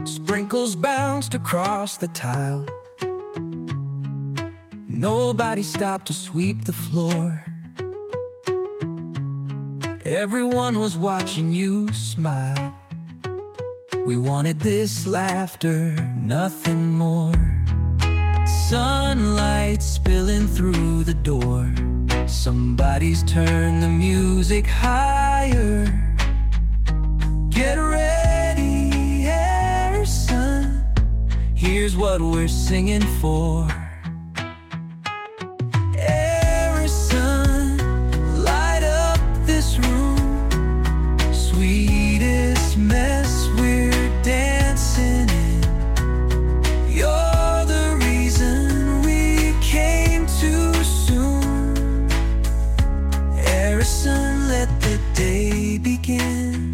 Sprinkles bounced across the tile. Nobody stopped to sweep the floor. Everyone was watching you smile. We wanted this laughter, nothing more. Sunlight spilling through the door. Somebody's turned the music higher. Get ready, Harrison. Here's what we're singing for. Harrison, light up this room. Sweetest mess we're dancing in. You're the reason we came too soon. Harrison, let the day begin.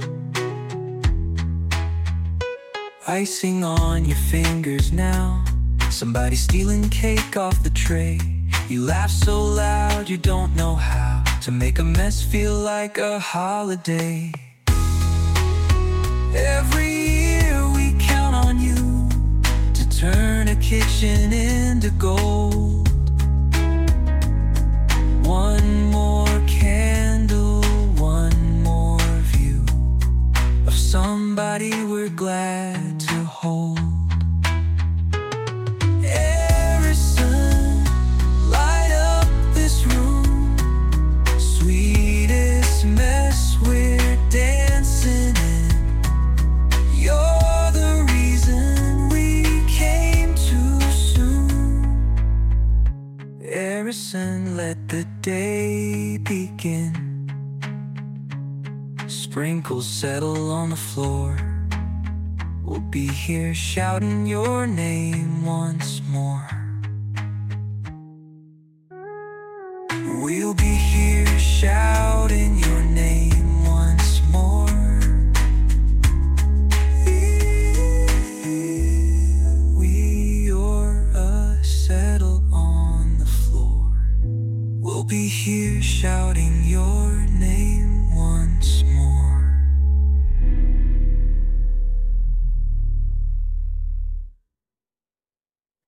Icing on your fingers now. Somebody stealing cake off the tray. You laugh so loud you don't know how to make a mess feel like a holiday. Every year we count on you to turn a kitchen into gold. One more candle, one more view of somebody we're glad to hold. Harrison, light up this room. Sweetest mess we're dancing in. You're the reason we came too soon. Harrison, let the day begin. Sprinkles settle on the floor. We'll be here shouting your name once more. We'll be here shouting your name once more. We or settle on the floor. We'll be here shouting your name once more.